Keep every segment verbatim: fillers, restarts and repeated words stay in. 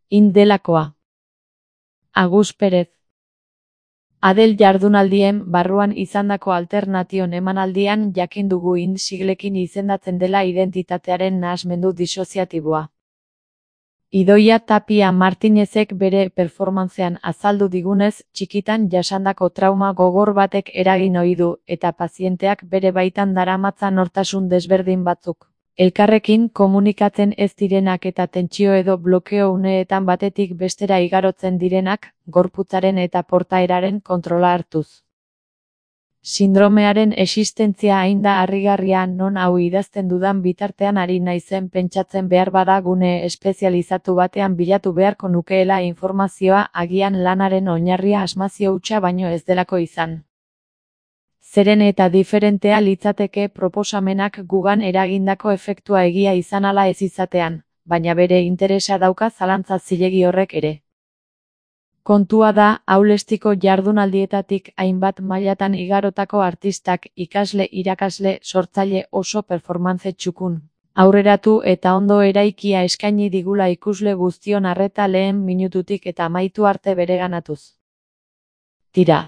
Indelakoa. Agus Perez. Adel jardunaldien barruan izandako alternation emanaldian jakin dugu ind siglekin izendatzen dela identitatearen nahasmendu disoziatiboa. Idoia Tapia Martinezek bere performancean azaldu digunez, txikitan jasandako trauma gogor batek eragin ohi du, eta pazienteak bere baitan daramatza nortasun desberdin batzuk. Elkarrekin komunikatzen ez direnak eta tentsio edo blokeo uneetan batetik bestera igarotzen direnak, gorputzaren eta portaeraren kontrola hartuz. Sindromearen existentzia hain da harrigarria non hau idazten dudan bitartean ari naizen pentsatzen behar bada gune espezializatu batean bilatu beharko nukeela informazioa agian lanaren oinarria asmazio hutsa baino ez delako izan. Zeren eta diferentea litzateke proposamenak gugan eragindako efektua egia izan ala ez izatean, baina bere interesa dauka zalantza zilegi horrek ere. Kontua da, aulestiko jardunaldietatik hainbat mailatan igarotako artistak, ikasle, irakasle, sortzaile oso performantze txukun. Aurreratu eta ondo eraikia eskaini digula ikusle guztion arreta lehen minututik eta amaitu arte bereganatuz. Tira.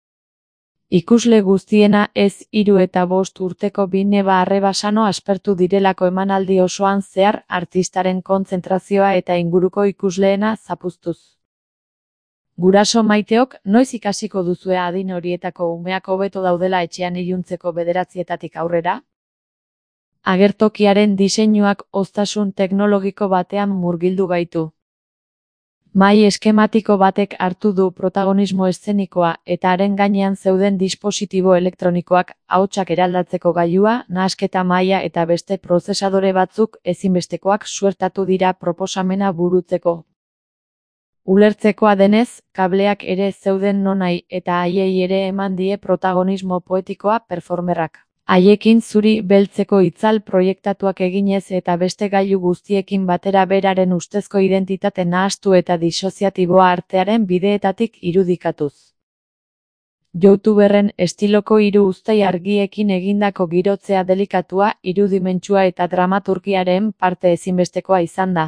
Ikusle guztiena ez hiru eta bost urteko bi neba arrebasano aspertu direlako emanaldi osoan zehar artistaren kontzentrazioa eta inguruko ikusleena zapuztuz. Guraso maiteok, noiz ikasiko duzue adin horietako umeak hobeto daudela etxean iluntzeko bederatzietatik aurrera? Agertokiaren diseinuak oztasun teknologiko batean murgildu gaitu. Mahai eskematiko batek hartu du protagonismo eszenikoa eta haren gainean zeuden dispositibo elektronikoak, ahotsak eraldatzeko gailua, nahasketa mahaia eta beste prozesadore batzuk ezinbestekoak suertatu dira proposamena burutzeko. Ulertzekoa denez, kableak ere zeuden nonai eta haiei ere eman die protagonismo poetikoa performerrak. Haiekin zuri beltzeko itzal proiektatuak eginez eta beste gailu guztiekin batera beraren ustezko identitate nahastu eta disoziatiboa artearen bideetatik irudikatuz. YouTuberren estiloko hiru uztai argiekin egindako girotzea delikatua, irudimentsua eta dramaturgiaren parte ezinbestekoa izan da.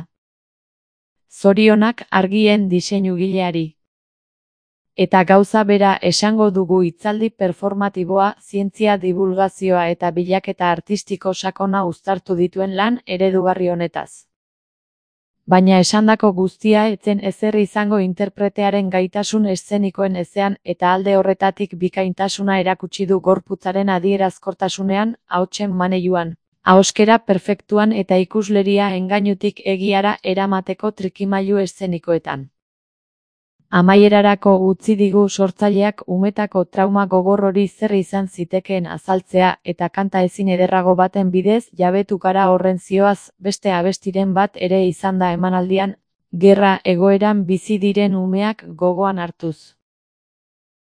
Zorionak argien diseinugileari. Eta gauza bera esango dugu hitzaldi performatiboa, zientzia divulgazioa eta bilaketa artistiko sakona uztartu dituen lan eredugarri honetaz. Baina esandako guztia etzen ezer izango interpretearen gaitasun eszenikoen ezean eta alde horretatik bikaintasuna erakutsi du gorputzaren adierazkortasunean, ahotsen maneiuan, ahoskera perfektuan eta ikusleria engainutik egiara eramateko trikimailu eszenikoetan. Amaierarako utzi digu sortzaileak umetako trauma gogor hori zer izan zitekeen azaltzea eta kanta ezin ederrago baten bidez jabetu gara horren zioaz beste abestiren bat ere izan da emanaldian, gerra egoeran bizi diren umeak gogoan hartuz.